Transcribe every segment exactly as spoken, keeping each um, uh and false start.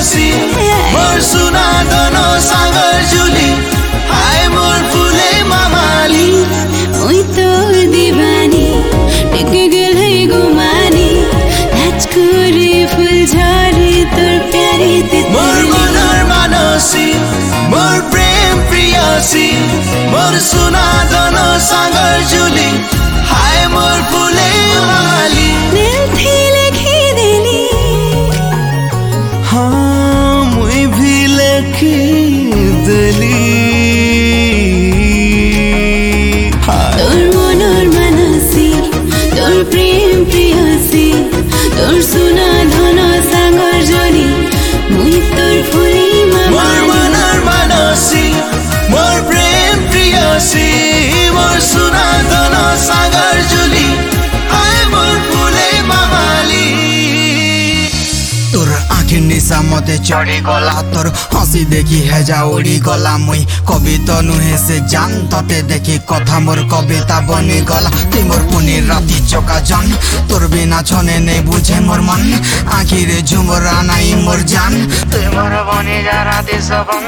প্ৰিয়সী মোৰ সোনা ধন সাগৰ জুলি হায় মোৰ ফুলে মামালি ওই তোর দিবানি টেকে গেলে গুমানি নাচ করে ফুল ঝরে তোর প্যারে মোর মনৰ মানসী মোর প্রেম প্ৰিয়সী মোর সোনা ধন সাগৰ জুলি হায় মোর ফুলে মামালি দিল থি লিখি দিলি हाँ मुई भी लिखी दिली তোর মনের মানসী তোর প্রেম প্রিয়সী তোর সোনা ধন সাগর জলি মুই তোর ফুলি मोर মামালি मनर मानसी मोर प्रेम प्रियसी मोर सोना धन सागर जुली हाय मोर फुले मामाली তোর আঁখির নিশা মতে চড়ি গলা তোর হাসি দেখি হেজা উড়ি গলা মুই কবিতা নুহে সে জান ততে দেখি কথা মোর কবিতা বনি গলা তুই মোর পুনির রাতি চোকা জন তোর বিনা ছনে নেই বুঝে মোর মন আঁখিরে ঝুমর আনাই মোর জান তুই মোর বনি যা রাতি সবন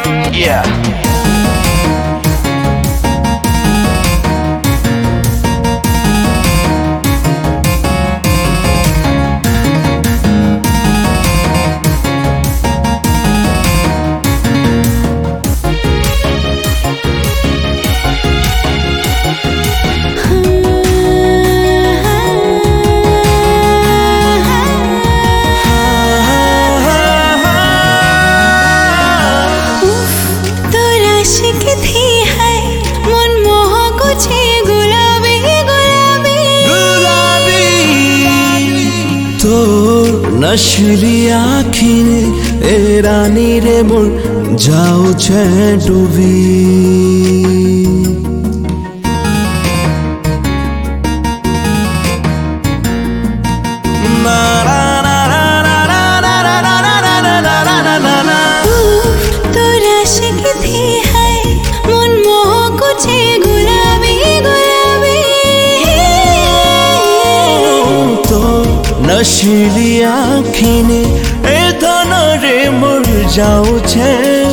তোর আশিক থি হায় মন মোহ কুছে গুলাবি গুলাবি गुलाबी तोर नशली आँखिन ए रानी रे मोर जाओ छे डूबी তোর আশিক থি হায় মন মোহ কুছে গুলাবি গুলাবি तो नशीली आँखिने ए धन रे मोर जाओ छे